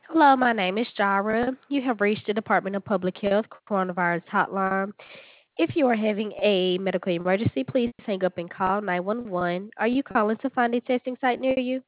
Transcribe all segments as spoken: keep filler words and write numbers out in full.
Hello, my name is Jara. You have reached the Department of Public Health Coronavirus Hotline. If you are having a medical emergency, please hang up and call nine one one. Are you calling to find a testing site near you?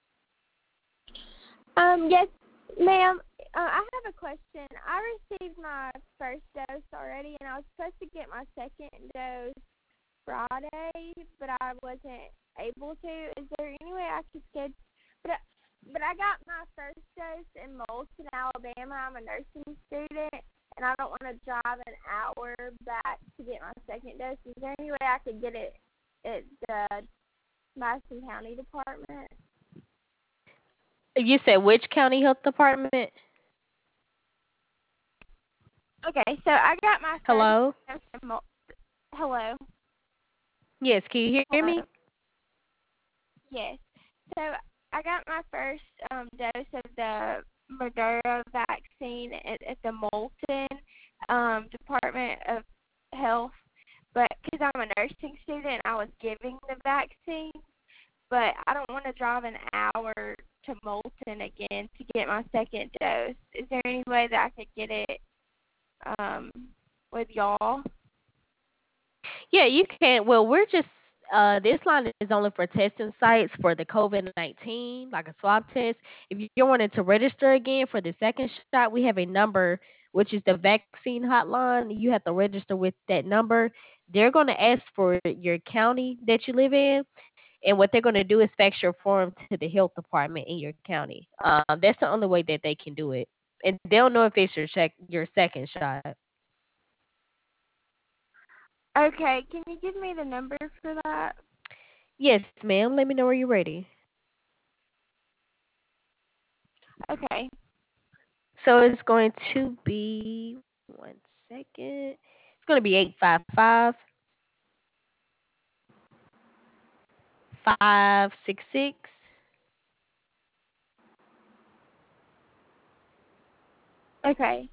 Um, yes, ma'am. Uh, I have a question. I received my first dose already, and I was supposed to get my second dose Friday, but I wasn't able to. Is there any way I could schedule? But I, but I got my first dose in Moulton, Alabama. I'm a nursing student, and I don't want to drive an hour back to get my second dose. Is there any way I could get it at the Madison County Department? You said which county health department? Okay, so I got my first Hello? dose in Moulton. Hello. Yes, can you hear me? Hello. Yes. So I got my first um, dose of the Moderna vaccine at, at the Moulton um, Department of Health, but because I'm a nursing student, I was giving the vaccine, but I don't want to drive an hour to Moulton again to get my second dose. Is there any way that I could get it um, with y'all? Yeah, you can. Well, we're just uh this line is only for testing sites for the COVID nineteen, like a swab test. If you're wanting to register again for the second shot, we have a number which is the vaccine hotline. You have to register with that number. They're going to ask for your county that you live in, and what they're going to do is fax your form to the health department in your county. Um, that's the only way that they can do it, and they'll know if it's your check your second shot. Okay, can you give me the number for that? Yes, ma'am. Let me know when you're ready. Okay. So it's going to be one second. It's going to be eight five five five six six. Okay.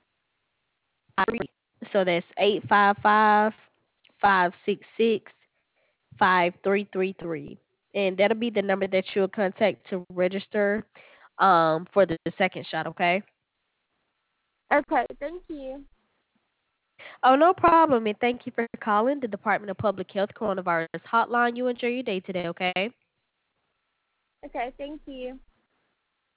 So that's eight five five five six six five three three three, and that'll be the number that you'll contact to register um for the second shot. Okay. Okay, thank you. Oh, no problem. And thank you for calling the Department of Public Health Coronavirus Hotline. You enjoy your day today. Okay. Okay, thank you.